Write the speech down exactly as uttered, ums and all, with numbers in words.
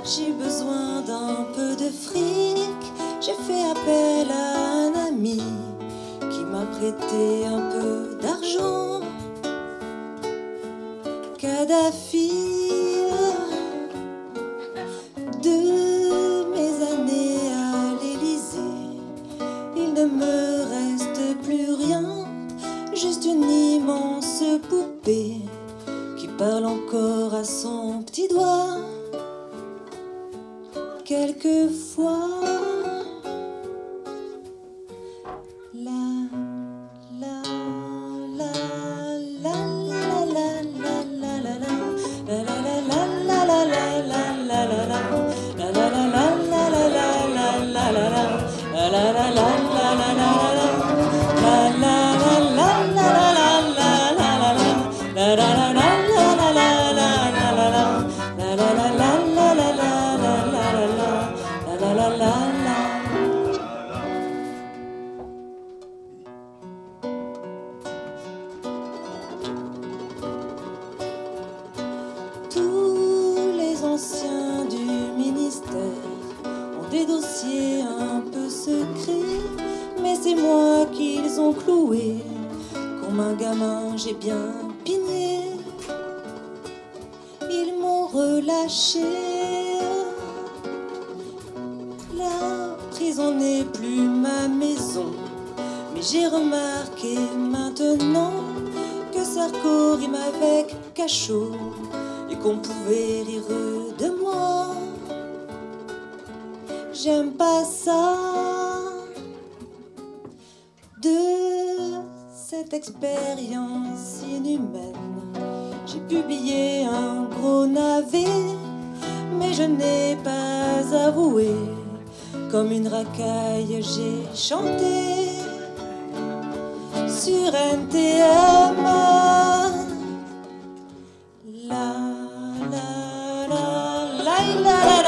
J'ai besoin d'un peu de fric, j'ai fait appel à un ami qui m'a prêté un peu d'argent. Kadhafi, de mes années à l'Élysée, il ne me reste plus rien, juste une immense poupée qui parle encore à son petit doigt. Quelquefois, la la la la la la la la la la la la la la Tous les anciens du ministère ont des dossiers un peu secrets, mais c'est moi qu'ils ont cloué. Comme un gamin, j'ai bien pigné. Ils m'ont relâché. La prison n'est plus ma maison, mais j'ai remarqué maintenant que Sarko rime avec cachot et qu'on pouvait rire de moi. J'aime pas ça. De cette expérience inhumaine, j'ai publié un gros navet, mais je n'ai pas avoué. Comme une racaille, j'ai chanté sur N T M. La la la la la la.